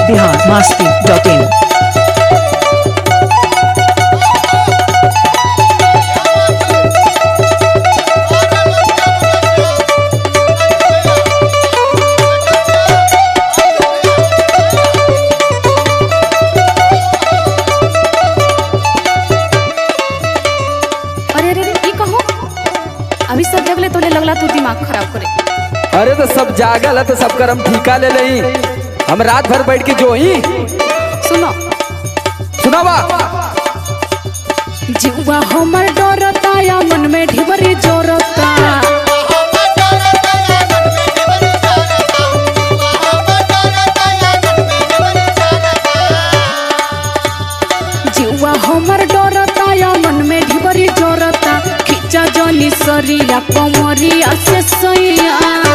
biharmasti.in। अभी सब जगले तोले लगला तू दिमाग खराब करे। अरे तो सब जागल है तो सब कर हम ठीका ले लही। हम रात भर बैठ के जो ही सुनो सुनावा। जीवा हमर डरता या मन में ढिबरी जोरता। जीवा हमर डरता या मन में ढिबरी जोरता। खिचा जनी सरिया कमरिया से सैया।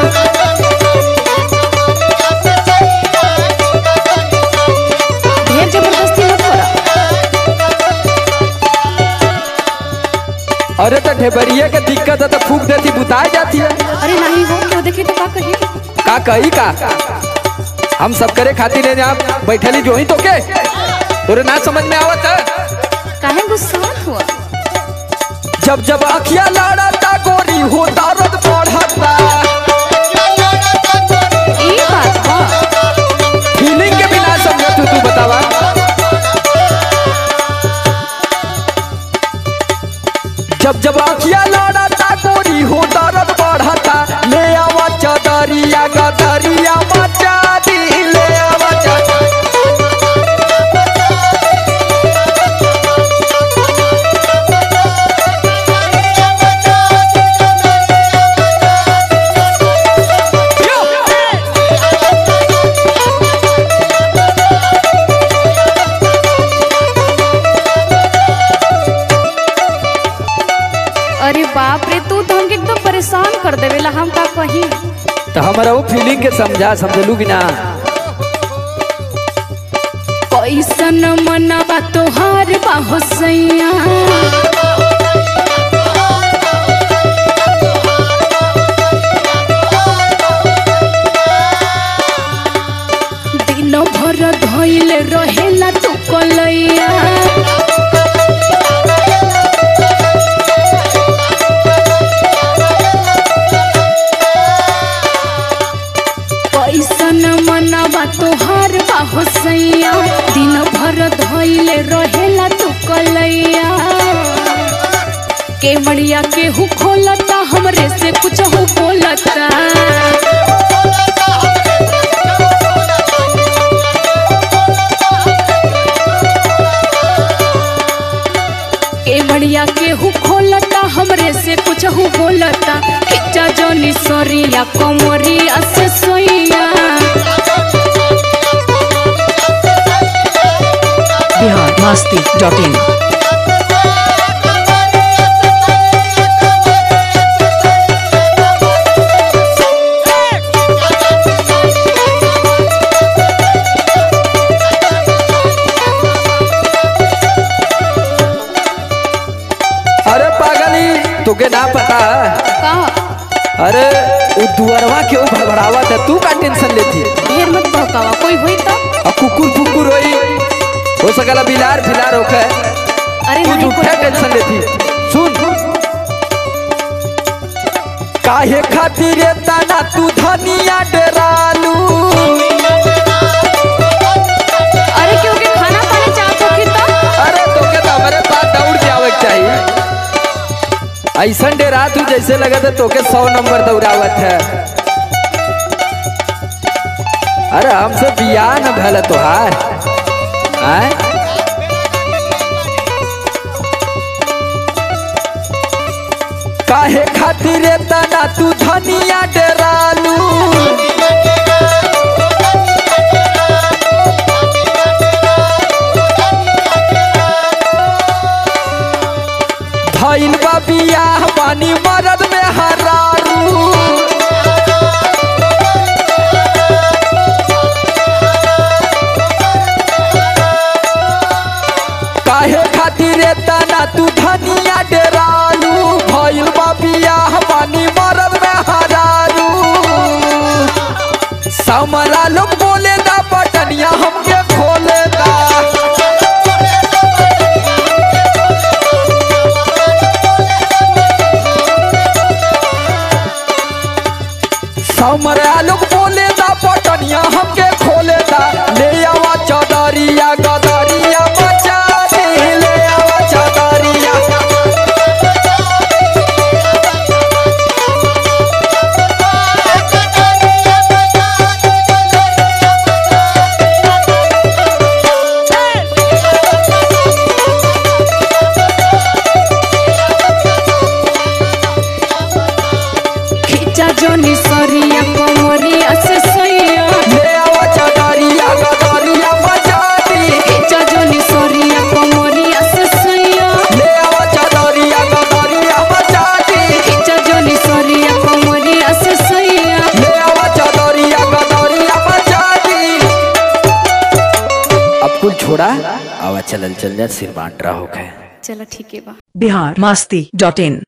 ढेर जबरदस्ती मत करा। अरे तो ढेबरिया के दिक्कत है तो फूक देती बुताई जाती है। अरे नहीं हो क्यों देखे तो का कही। का कही का हम सब करे खातिर यहाँ बैठली जो ही तो के तोरे ना समझ में आवत है। काहे गुस्सा हुआ। जब जब अखिया लड़ता गोरी हो दर्द बढ़ता। ई बात बा। फीलिंग के बिना समझ तू बतावा। जब जब अखिया लड़ता गोरी हो दर्द बढ़ता। ले आवा चदरिया गदरिया मचा दी। ले आवा अरे बाप रे तू तो हमके एकदम परेशान कर देवेला। हम का कही। तो हमारा वो फीलिंग के समझलू कि ना। कैसन मनावा तोहार बाहो सैया। दिन भर धइल रहेला तू कलैया। कैसन मनावा तोहार बाहो सैया। दिन भर धइल रहेला तू कलैया। केवड़िया के हु खोलता हमरे से कुछ हो बोलता। केवड़िया के हु खोलता हमरे से कुछ हो बोलता। खिचा जनी सरिया कमरिया से सोइया। biharmasti.in। अरे पागली तुके ना पता। का अरे वो दुअरवा के वो भड़बड़ावत है तू का टेंशन लेती। ढेर मत बहकावा कोई होई तो। और कुकुर फुकुर होई हो सकला बिलार फिलार होके। अरे तू नहीं झूठा टेंशन लेती। सुन काहे खातिर तना तू धनिया डरालू। अरे क्योंकि खाना पानी चाहत हो कि तो। अरे तोके तो हमारे पास दौड़ के आवे के चाहिए। ऐसा डेरा तू जैसे लगा था तोके 100 नंबर दौड़ावत है। अरे हमसे बियाह न भला तोहार। काहे खातिर तना तू धनिया डरालू। धइल बा बियाह बानी मरद में हरारू। काहे खातिर तना तू धनिया डरालू। भइल बा बियाह बानी मरद में हरारू। समर आलोक बोले दा पटनिया हमके खोले दा ले आवा चदरिया गदरिया बचा दी ले आवा चदरिया खींचा जोनी सरिया कमरिया से सैया ले आवा चदरिया गदरिया बचा दी खींचा जोनी सरिया कमरिया से सैया ले आवा चदरिया गदरिया बचा दी खींचा जोनी सरिया कमरिया से सैया ले आवा चदरिया गदरिया बचा दी। अब कुल छोड़ा आवा चल जा सिर बांट रहा हो गए। चलो ठीक है बा। biharmasti.in